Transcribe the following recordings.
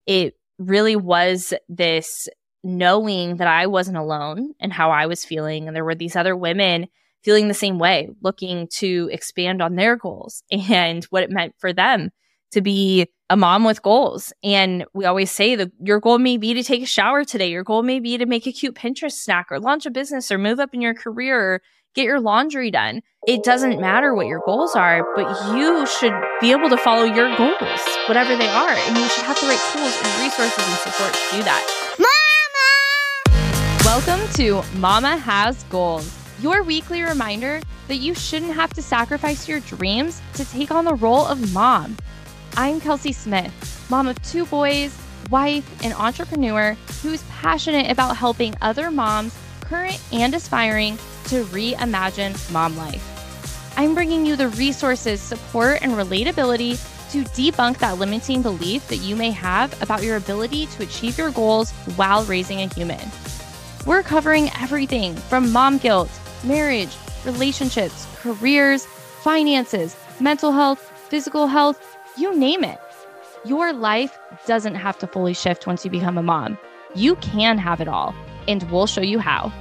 it really was this knowing that I wasn't alone in how I was feeling. And there were these other women feeling the same way, looking to expand on their goals and what it meant for them to be a mom with goals. And we always say that your goal may be to take a shower today. Your goal may be to make a cute Pinterest snack or launch a business or move up in your career or get your laundry done. It doesn't matter what your goals are, but you should be able to follow your goals, whatever they are. And you should have the right tools and resources and support to do that. Mama! Welcome to Mama Has Goals, your weekly reminder that you shouldn't have to sacrifice your dreams to take on the role of mom. I'm Kelsey Smith, mom of 2 boys, wife, and entrepreneur who's passionate about helping other moms, current and aspiring, to reimagine mom life. I'm bringing you the resources, support, and relatability to debunk that limiting belief that you may have about your ability to achieve your goals while raising a human. We're covering everything from mom guilt, marriage, relationships, careers, finances, mental health, physical health, you name it. Your life doesn't have to fully shift once you become a mom. You can have it all, and we'll show you how.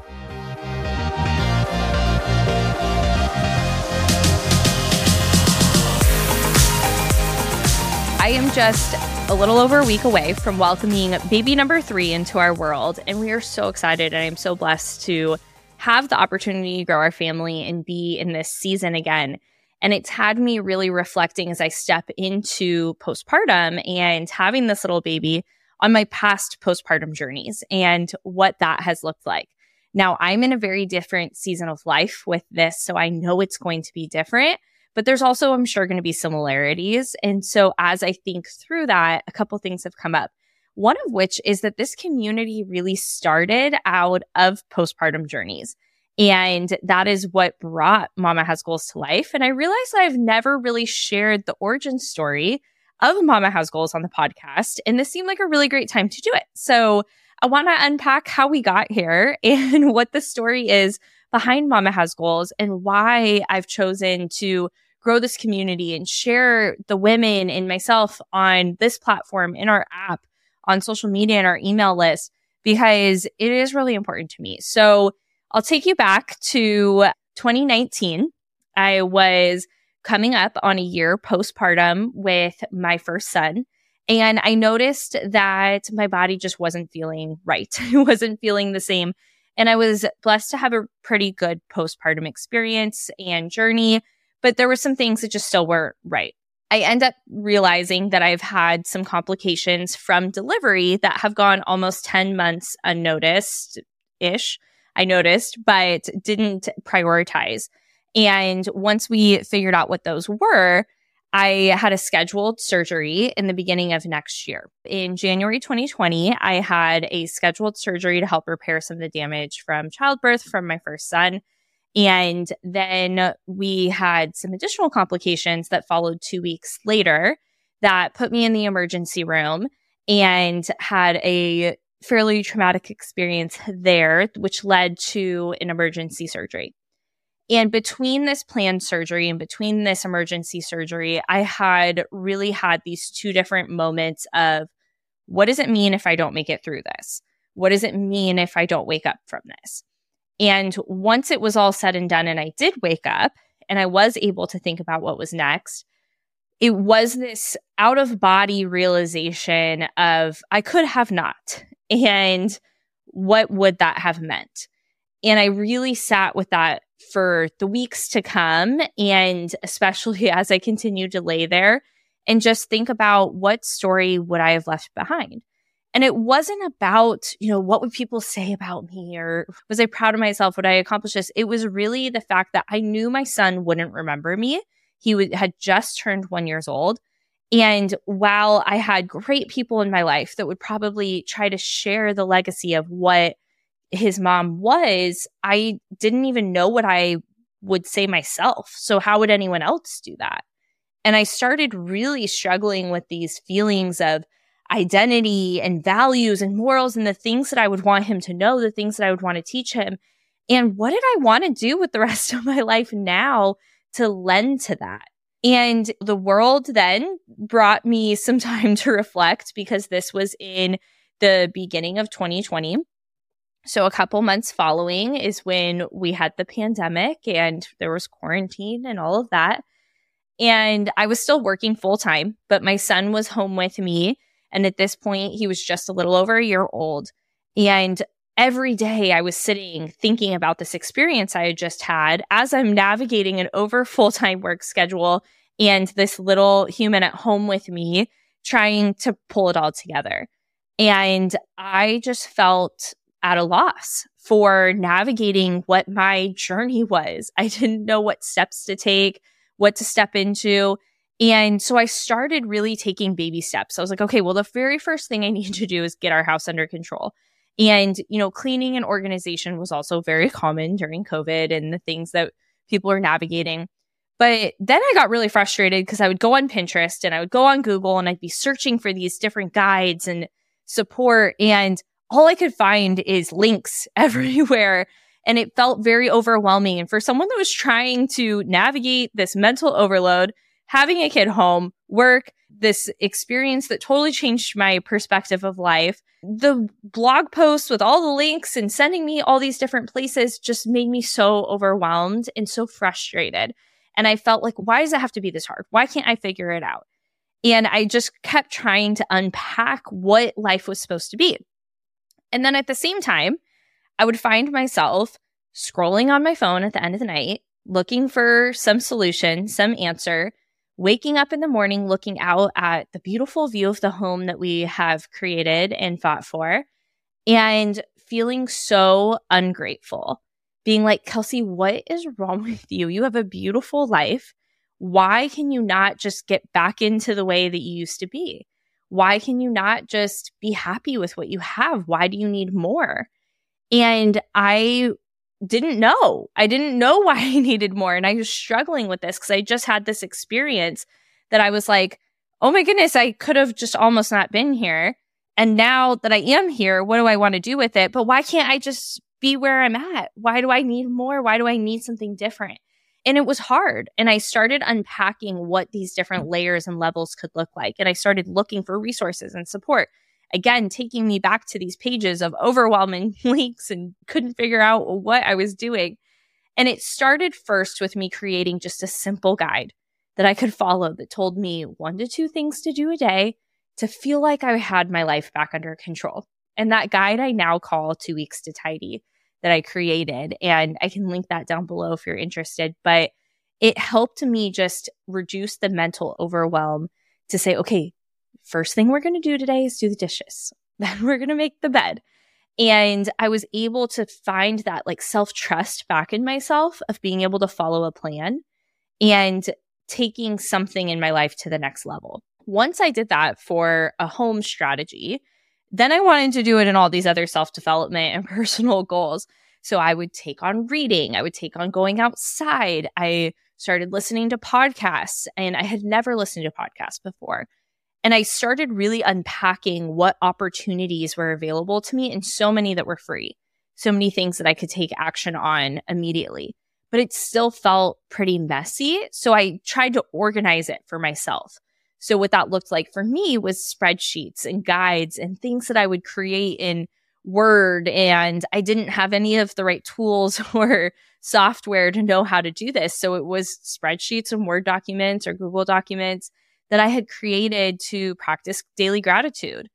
I am just a little over a week away from welcoming baby number 3 into our world, and we are so excited, and I'm so blessed to have the opportunity to grow our family and be in this season again. And it's had me really reflecting as I step into postpartum and having this little baby on my past postpartum journeys and what that has looked like. Now, I'm in a very different season of life with this, so I know it's going to be different, but there's also, I'm sure, going to be similarities. And so as I think through that, a couple things have come up. One of which is that this community really started out of postpartum journeys. And that is what brought Mama Has Goals to life. And I realized that I've never really shared the origin story of Mama Has Goals on the podcast. And this seemed like a really great time to do it. So I want to unpack how we got here and what the story is behind Mama Has Goals and why I've chosen to grow this community and share the women and myself on this platform, in our app, on social media, and our email list, because it is really important to me. So I'll take you back to 2019. I was coming up on a year postpartum with my first son, and I noticed that my body just wasn't feeling right. It wasn't feeling the same. And I was blessed to have a pretty good postpartum experience and journey, but there were some things that just still weren't right. I end up realizing that I've had some complications from delivery that have gone almost 10 months unnoticed-ish. I noticed, but didn't prioritize. And once we figured out what those were, I had a scheduled surgery in the beginning of next year. In January 2020, I had a scheduled surgery to help repair some of the damage from childbirth from my first son. And then we had some additional complications that followed 2 weeks later that put me in the emergency room and had a fairly traumatic experience there, which led to an emergency surgery. And between this planned surgery and between this emergency surgery, I had really had these 2 different moments of, what does it mean if I don't make it through this? What does it mean if I don't wake up from this? And once it was all said and done and I did wake up and I was able to think about what was next, it was this out of body realization of I could have not. And what would that have meant? And I really sat with that for the weeks to come, and especially as I continued to lay there and just think about what story would I have left behind. And it wasn't about, what would people say about me, or was I proud of myself? Would I accomplish this? It was really the fact that I knew my son wouldn't remember me. He had just turned 1 year old. And while I had great people in my life that would probably try to share the legacy of what his mom was, I didn't even know what I would say myself. So how would anyone else do that? And I started really struggling with these feelings of identity and values and morals and the things that I would want him to know, the things that I would want to teach him. And what did I want to do with the rest of my life now to lend to that? And the world then brought me some time to reflect because this was in the beginning of 2020. So a couple months following is when we had the pandemic and there was quarantine and all of that. And I was still working full time, but my son was home with me. And at this point, he was just a little over a year old. And every day I was sitting thinking about this experience I had just had as I'm navigating an over full-time work schedule and this little human at home with me trying to pull it all together. And I just felt at a loss for navigating what my journey was. I didn't know what steps to take, what to step into. And so I started really taking baby steps. I was like, okay, well, the very first thing I need to do is get our house under control. And, cleaning and organization was also very common during COVID and the things that people are navigating. But then I got really frustrated because I would go on Pinterest and I would go on Google and I'd be searching for these different guides and support. And all I could find is links everywhere. And it felt very overwhelming. And for someone that was trying to navigate this mental overload, having a kid home, work, this experience that totally changed my perspective of life, the blog posts with all the links and sending me all these different places just made me so overwhelmed and so frustrated. And I felt like, why does it have to be this hard? Why can't I figure it out? And I just kept trying to unpack what life was supposed to be. And then at the same time, I would find myself scrolling on my phone at the end of the night, looking for some solution, some answer, waking up in the morning, looking out at the beautiful view of the home that we have created and fought for, and feeling so ungrateful, being like, Kelsey, what is wrong with you? You have a beautiful life. Why can you not just get back into the way that you used to be? Why can you not just be happy with what you have? Why do you need more? And I didn't know. I didn't know why I needed more. And I was struggling with this because I just had this experience that I was like, oh my goodness, I could have just almost not been here. And now that I am here, what do I want to do with it? But why can't I just be where I'm at? Why do I need more? Why do I need something different? And it was hard. And I started unpacking what these different layers and levels could look like. And I started looking for resources and support. Again, taking me back to these pages of overwhelming links and couldn't figure out what I was doing. And it started first with me creating just a simple guide that I could follow that told me 1 to 2 things to do a day to feel like I had my life back under control. And that guide I now call 2 Weeks to Tidy that I created. And I can link that down below if you're interested. But it helped me just reduce the mental overwhelm to say, okay, first thing we're going to do today is do the dishes. Then we're going to make the bed. And I was able to find that like self-trust back in myself of being able to follow a plan and taking something in my life to the next level. Once I did that for a home strategy, then I wanted to do it in all these other self-development and personal goals. So I would take on reading. I would take on going outside. I started listening to podcasts, and I had never listened to podcasts before. And I started really unpacking what opportunities were available to me, and so many that were free, so many things that I could take action on immediately. But it still felt pretty messy. So I tried to organize it for myself. So what that looked like for me was spreadsheets and guides and things that I would create in Word. And I didn't have any of the right tools or software to know how to do this. So it was spreadsheets and Word documents or Google documents that I had created to practice daily gratitude.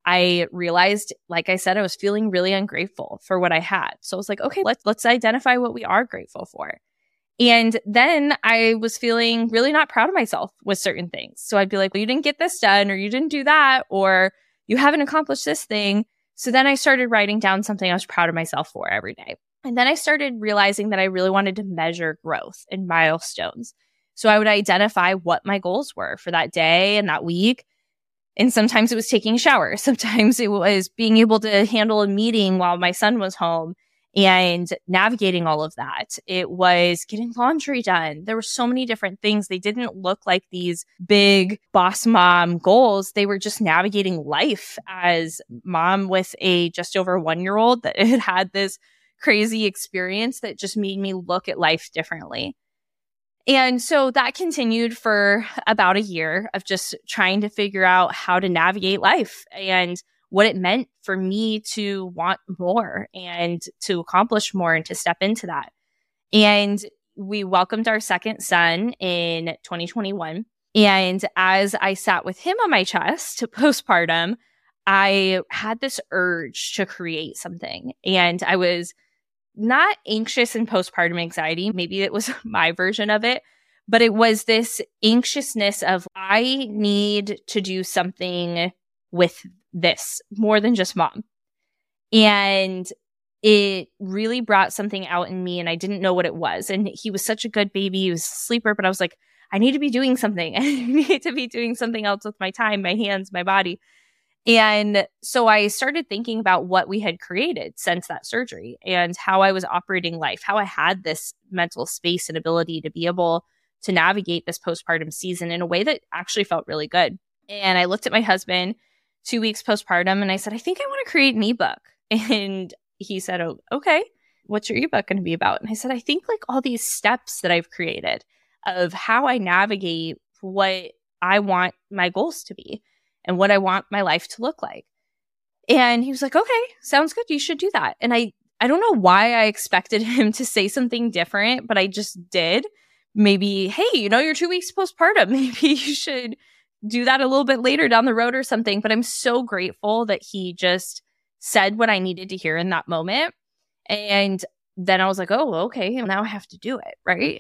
I realized, like I said, I was feeling really ungrateful for what I had. So I was like, okay, let's identify what we are grateful for. And then I was feeling really not proud of myself with certain things. So I'd be like, well, you didn't get this done, or you didn't do that, or you haven't accomplished this thing. So then I started writing down something I was proud of myself for every day. And then I started realizing that I really wanted to measure growth and milestones. So I would identify what my goals were for that day and that week. And sometimes it was taking a shower. Sometimes it was being able to handle a meeting while my son was home and navigating all of that. It was getting laundry done. There were so many different things. They didn't look like these big boss mom goals. They were just navigating life as mom with a just over 1-year-old that had had this crazy experience that just made me look at life differently. And so that continued for about a year of just trying to figure out how to navigate life and what it meant for me to want more and to accomplish more and to step into that. And we welcomed our second son in 2021. And as I sat with him on my chest postpartum, I had this urge to create something. And I was not anxious and postpartum anxiety. Maybe it was my version of it, but it was this anxiousness of I need to do something with this more than just mom. And it really brought something out in me and I didn't know what it was. And he was such a good baby. He was a sleeper, but I was like, I need to be doing something. I need to be doing something else with my time, my hands, my body. And so I started thinking about what we had created since that surgery and how I was operating life, how I had this mental space and ability to be able to navigate this postpartum season in a way that actually felt really good. And I looked at my husband 2 weeks postpartum and I said, I think I want to create an ebook. And he said, oh, okay, what's your ebook going to be about? And I said, I think like all these steps that I've created of how I navigate what I want my goals to be and what I want my life to look like. And he was like, okay, sounds good. You should do that. And I don't know why I expected him to say something different, but I just did. Maybe, hey, you're 2 weeks postpartum. Maybe you should do that a little bit later down the road or something. But I'm so grateful that he just said what I needed to hear in that moment. And then I was like, oh, okay, now I have to do it, right?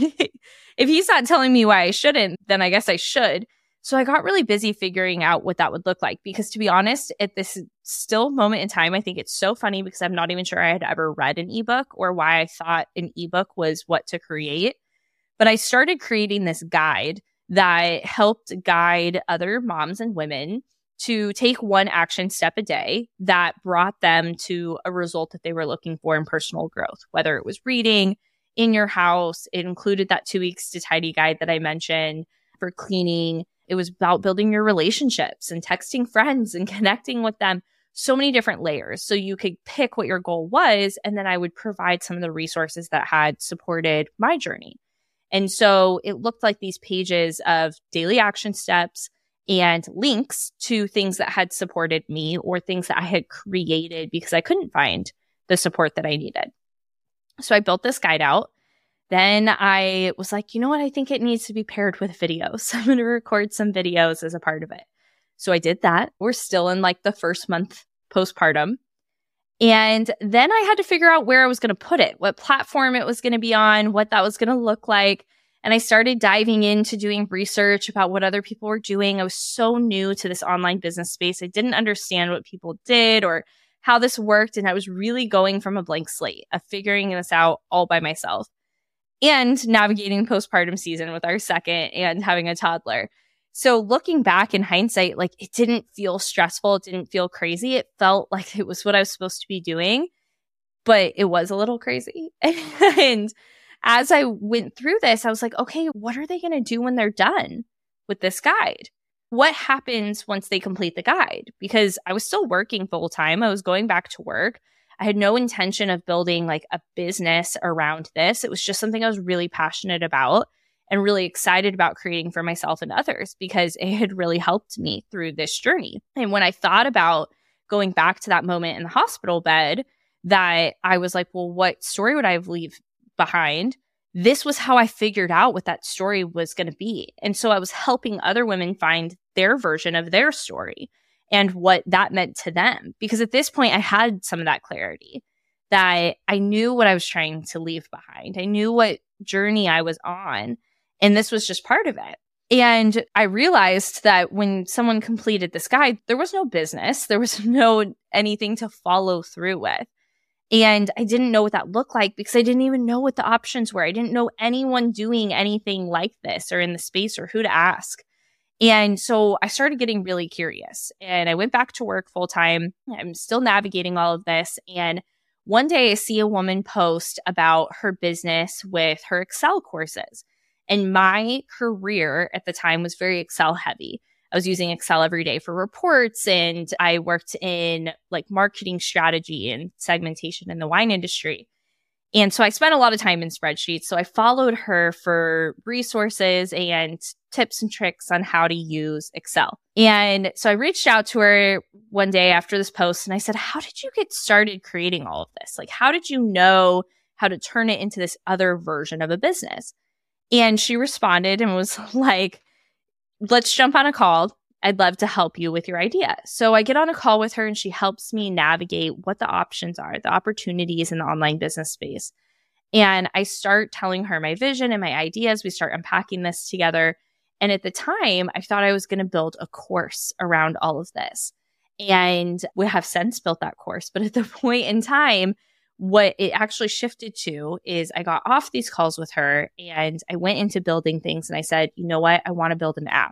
If he's not telling me why I shouldn't, then I guess I should. So I got really busy figuring out what that would look like. Because to be honest, at this still moment in time, I think it's so funny because I'm not even sure I had ever read an ebook or why I thought an ebook was what to create. But I started creating this guide that helped guide other moms and women to take one action step a day that brought them to a result that they were looking for in personal growth, whether it was reading in your house. It included that 2 weeks to tidy guide that I mentioned for cleaning. It was about building your relationships and texting friends and connecting with them. So many different layers. So you could pick what your goal was, and then I would provide some of the resources that had supported my journey. And so it looked like these pages of daily action steps and links to things that had supported me or things that I had created because I couldn't find the support that I needed. So I built this guide out. Then I was like, you know what? I think it needs to be paired with videos. I'm going to record some videos as a part of it. So I did that. We're still in like the first month postpartum. And then I had to figure out where I was going to put it, what platform it was going to be on, what that was going to look like. And I started diving into doing research about what other people were doing. I was so new to this online business space. I didn't understand what people did or how this worked. And I was really going from a blank slate of figuring this out all by myself and navigating postpartum season with our second and having a toddler. So looking back in hindsight, like it didn't feel stressful. It didn't feel crazy. It felt like it was what I was supposed to be doing, but it was a little crazy. And as I went through this, I was like, okay, what are they going to do when they're done with this guide? What happens once they complete the guide? Because I was still working full time. I was going back to work. I had no intention of building like a business around this. It was just something I was really passionate about and really excited about creating for myself and others because it had really helped me through this journey. And when I thought about going back to that moment in the hospital bed, that I was like, well, what story would I leave behind? This was how I figured out what that story was going to be. And so I was helping other women find their version of their story and what that meant to them. Because at this point, I had some of that clarity that I knew what I was trying to leave behind. I knew what journey I was on. And this was just part of it. And I realized that when someone completed this guide, there was no business. There was no anything to follow through with. And I didn't know what that looked like because I didn't even know what the options were. I didn't know anyone doing anything like this or in the space or who to ask. And so I started getting really curious and I went back to work full time. I'm still navigating all of this. And one day I see a woman post about her business with her Excel courses. And my career at the time was very Excel heavy. I was using Excel every day for reports and I worked in like marketing strategy and segmentation in the wine industry. And so I spent a lot of time in spreadsheets. So I followed her for resources and tips and tricks on how to use Excel. And so I reached out to her one day after this post and I said, how did you get started creating all of this? Like, how did you know how to turn it into this other version of a business? And she responded and was like, let's jump on a call. I'd love to help you with your idea. So I get on a call with her and she helps me navigate what the options are, the opportunities in the online business space. And I start telling her my vision and my ideas. We start unpacking this together. And at the time, I thought I was going to build a course around all of this. And we have since built that course. But at the point in time, what it actually shifted to is I got off these calls with her and I went into building things and I said, you know what? I want to build an app.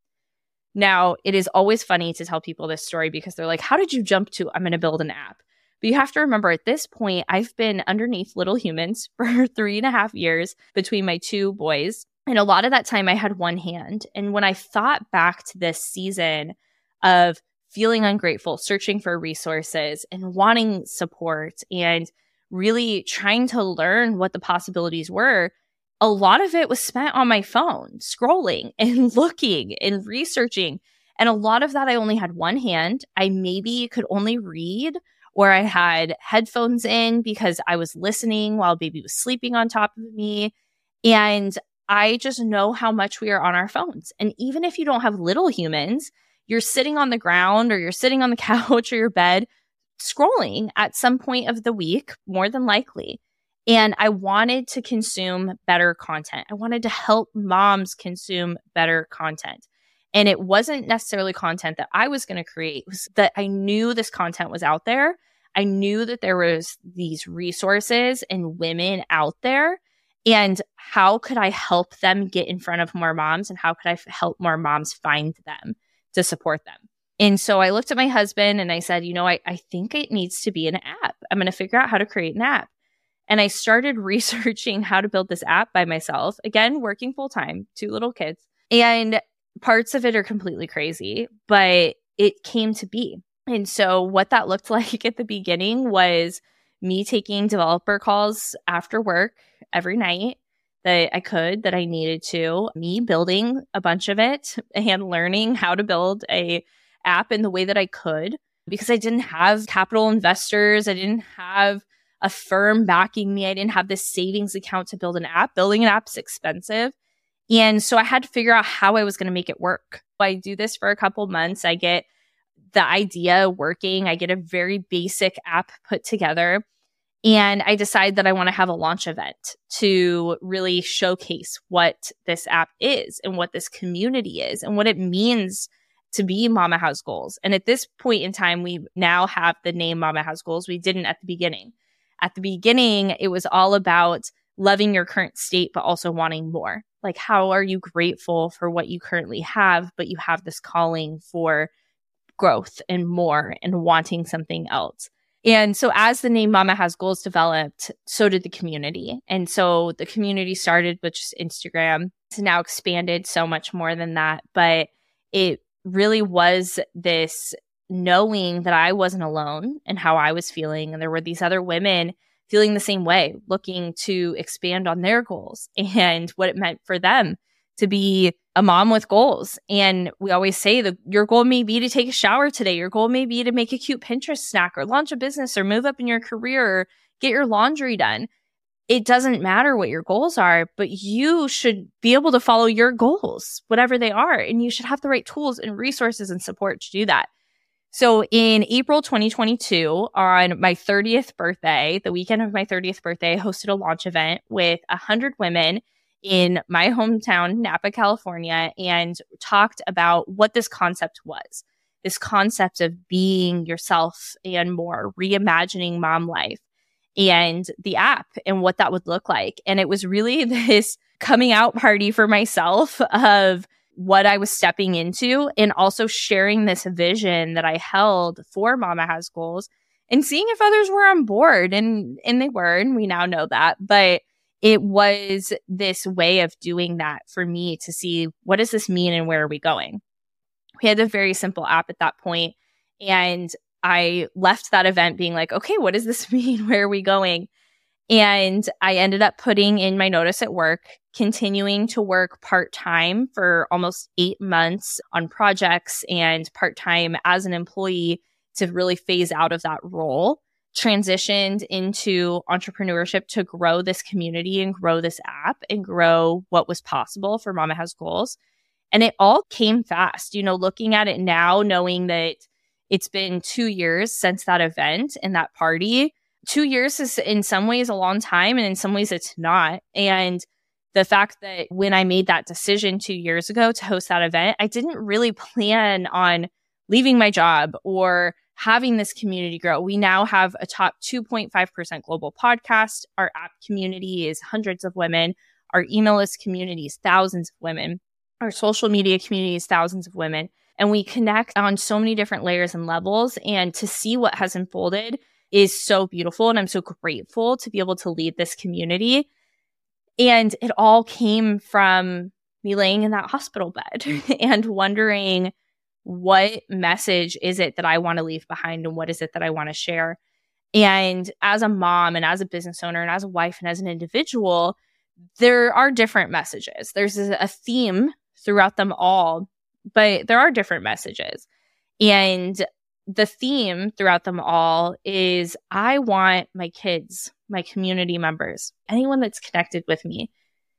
Now, it is always funny to tell people this story because they're like, how did you jump to, I'm going to build an app? But you have to remember at this point, I've been underneath Little Humans for 3.5 years between my two boys. And a lot of that time I had one hand. And when I thought back to this season of feeling ungrateful, searching for resources and wanting support and really trying to learn what the possibilities were, a lot of it was spent on my phone, scrolling and looking and researching. And a lot of that, I only had one hand. I maybe could only read, or I had headphones in because I was listening while baby was sleeping on top of me. And I just know how much we are on our phones. And even if you don't have Little Humans, you're sitting on the ground or you're sitting on the couch or your bed scrolling at some point of the week, more than likely. And I wanted to consume better content. I wanted to help moms consume better content. And it wasn't necessarily content that I was going to create. It was that I knew this content was out there. I knew that there was these resources and women out there. And how could I help them get in front of more moms? And how could I help more moms find them to support them? And so I looked at my husband and I said, you know, I think it needs to be an app. I'm going to figure out how to create an app. And I started researching how to build this app by myself, again, working full time, 2 little kids. And parts of it are completely crazy, but it came to be. And so what that looked like at the beginning was me taking developer calls after work every night that I needed to, me building a bunch of it and learning how to build a app in the way that I could, because I didn't have capital investors. I didn't have a firm backing me. I didn't have this savings account to build an app. Building an app is expensive. And so I had to figure out how I was going to make it work. I do this for a couple months. I get the idea working. I get a very basic app put together. And I decide that I want to have a launch event to really showcase what this app is and what this community is and what it means to be Mama Has Goals. And at this point in time, we now have the name Mama Has Goals. We didn't at the beginning. At the beginning, it was all about loving your current state, but also wanting more. Like, how are you grateful for what you currently have, but you have this calling for growth and more and wanting something else. And so as the name Mama Has Goals developed, so did the community. And so the community started with just Instagram. It's now expanded so much more than that. But it really was this knowing that I wasn't alone in how I was feeling. And there were these other women feeling the same way, looking to expand on their goals and what it meant for them to be a mom with goals. And we always say that your goal may be to take a shower today. Your goal may be to make a cute Pinterest snack or launch a business or move up in your career or get your laundry done. It doesn't matter what your goals are, but you should be able to follow your goals, whatever they are. And you should have the right tools and resources and support to do that. So in April 2022, on my 30th birthday, the weekend of my 30th birthday, I hosted a launch event with 100 women in my hometown, Napa, California, and talked about what this concept was. This concept of being yourself and more, reimagining mom life, and the app and what that would look like. And it was really this coming out party for myself of what I was stepping into, and also sharing this vision that I held for Mama Has Goals and seeing if others were on board. And they were, and we now know that. But it was this way of doing that for me to see, what does this mean and where are we going? We had a very simple app at that point, and I left that event being like, okay, what does this mean? Where are we going? And I ended up putting in my notice at work, continuing to work part-time for almost 8 months on projects and part-time as an employee to really phase out of that role, transitioned into entrepreneurship to grow this community and grow this app and grow what was possible for Mama Has Goals. And it all came fast, looking at it now, knowing that it's been 2 years since that event and that party. 2 years is in some ways a long time, and in some ways it's not. And the fact that when I made that decision 2 years ago to host that event, I didn't really plan on leaving my job or having this community grow. We now have a top 2.5% global podcast. Our app community is hundreds of women. Our email list community is thousands of women. Our social media community is thousands of women. And we connect on so many different layers and levels. And to see what has unfolded is so beautiful. And I'm so grateful to be able to lead this community. And it all came from me laying in that hospital bed and wondering, what message is it that I want to leave behind, and what is it that I want to share? And as a mom and as a business owner and as a wife and as an individual, there are different messages. There's a theme throughout them all, but there are different messages. And the theme throughout them all is I want my kids, my community members, anyone that's connected with me,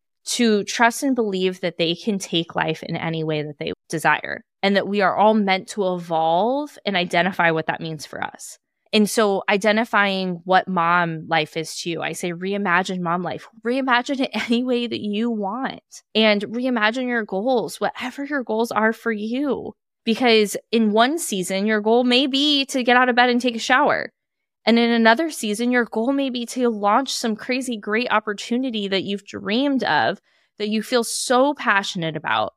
to trust and believe that they can take life in any way that they desire, and that we are all meant to evolve and identify what that means for us. And so identifying what mom life is to you, I say reimagine mom life. Reimagine it any way that you want, and reimagine your goals, whatever your goals are for you. Because in one season, your goal may be to get out of bed and take a shower. And in another season, your goal may be to launch some crazy great opportunity that you've dreamed of, that you feel so passionate about.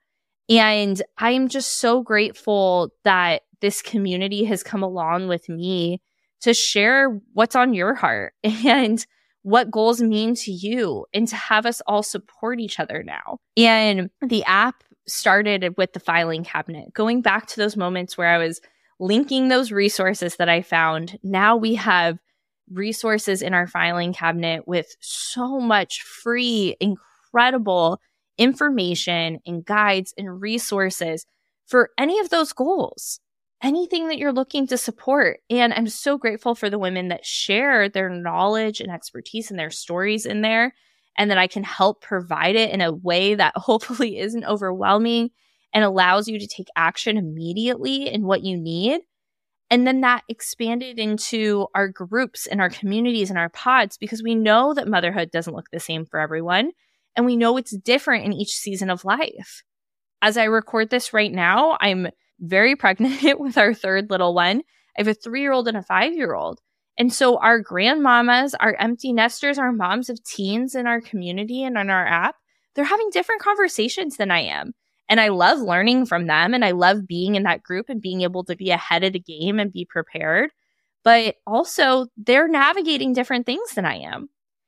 And I'm just so grateful that this community has come along with me to share what's on your heart and what goals mean to you, and to have us all support each other now. And the app started with the filing cabinet, going back to those moments where I was linking those resources that I found. Now we have resources in our filing cabinet with so much free, incredible information and guides and resources for any of those goals, anything that you're looking to support. And I'm so grateful for the women that share their knowledge and expertise and their stories in there, and that I can help provide it in a way that hopefully isn't overwhelming and allows you to take action immediately in what you need. And then that expanded into our groups and our communities and our pods, because we know that motherhood doesn't look the same for everyone. And we know it's different in each season of life. As I record this right now, I'm very pregnant with our third little one. I have a 3-year-old and a 5-year-old. And so our grandmamas, our empty nesters, our moms of teens in our community and on our app, they're having different conversations than I am. And I love learning from them, and I love being in that group and being able to be ahead of the game and be prepared. But also, they're navigating different things than I am.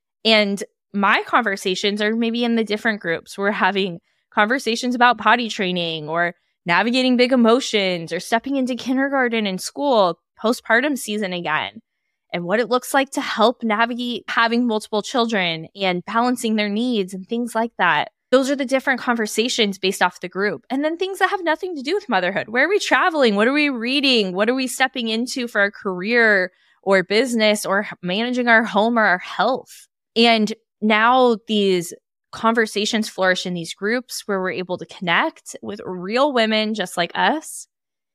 And my conversations are maybe in the different groups. We're having conversations about potty training, or navigating big emotions, or stepping into kindergarten and school, postpartum season again, and what it looks like to help navigate having multiple children and balancing their needs and things like that. Those are the different conversations based off the group. And then things that have nothing to do with motherhood. Where are we traveling? What are we reading? What are we stepping into for our career or business, or managing our home or our health? And now these conversations flourish in these groups where we're able to connect with real women just like us.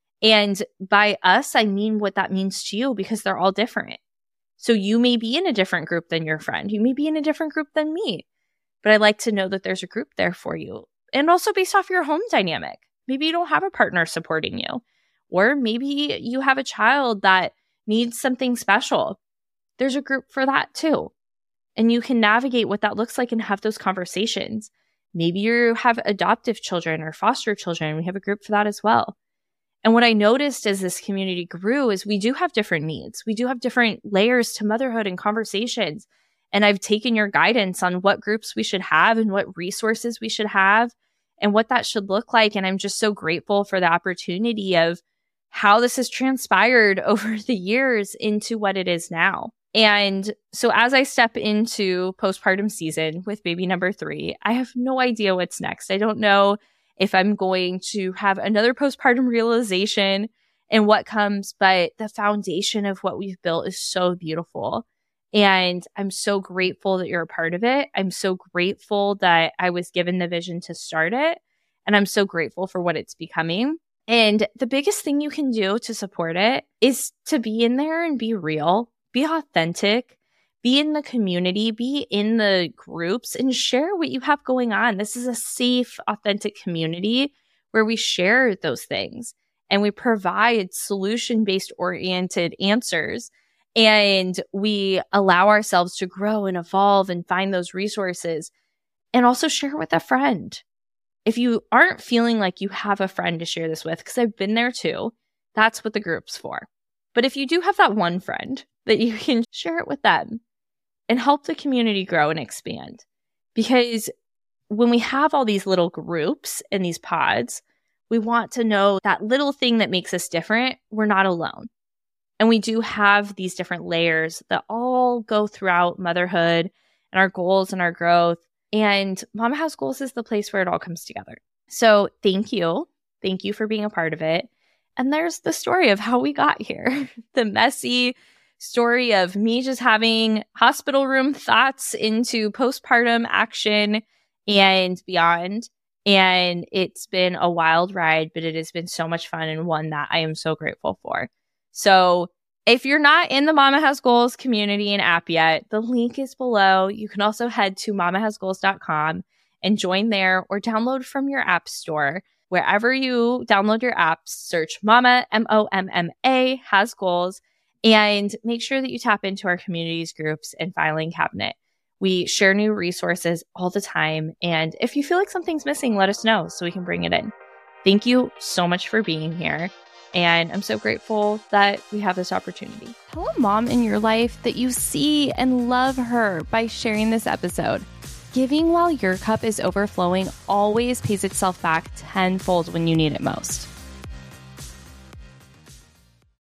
And by us, I mean what that means to you, because they're all different. So you may be in a different group than your friend. You may be in a different group than me. But I like to know that there's a group there for you. And also based off your home dynamic. Maybe you don't have a partner supporting you. Or maybe you have a child that needs something special. There's a group for that too. And you can navigate what that looks like and have those conversations. Maybe you have adoptive children or foster children. We have a group for that as well. And what I noticed as this community grew is we do have different needs. We do have different layers to motherhood and conversations. And I've taken your guidance on what groups we should have and what resources we should have and what that should look like. And I'm just so grateful for the opportunity of how this has transpired over the years into what it is now. And so as I step into postpartum season with baby number 3, I have no idea what's next. I don't know if I'm going to have another postpartum realization and what comes, but the foundation of what we've built is so beautiful. And I'm so grateful that you're a part of it. I'm so grateful that I was given the vision to start it. And I'm so grateful for what it's becoming. And the biggest thing you can do to support it is to be in there and be real, be authentic, be in the community, be in the groups, and share what you have going on. This is a safe, authentic community where we share those things and we provide solution-based oriented answers. And we allow ourselves to grow and evolve and find those resources and also share with a friend. If you aren't feeling like you have a friend to share this with, because I've been there too, that's what the group's for. But if you do have that one friend that you can share it with them and help the community grow and expand. Because when we have all these little groups and these pods, we want to know that little thing that makes us different, we're not alone. And we do have these different layers that all go throughout motherhood and our goals and our growth. And Mama Has Goals is the place where it all comes together. So thank you. Thank you for being a part of it. And there's the story of how we got here, the messy story of me just having hospital room thoughts into postpartum action and beyond. And it's been a wild ride, but it has been so much fun and one that I am so grateful for. So if you're not in the Mama Has Goals community and app yet, the link is below. You can also head to mamahasgoals.com and join there or download from your app store. Wherever you download your apps, search Mama, MOMMA, Has Goals, and make sure that you tap into our communities groups and filing cabinet. We share new resources all the time. And if you feel like something's missing, let us know so we can bring it in. Thank you so much for being here. And I'm so grateful that we have this opportunity. Tell a mom in your life that you see and love her by sharing this episode. Giving while your cup is overflowing always pays itself back tenfold when you need it most.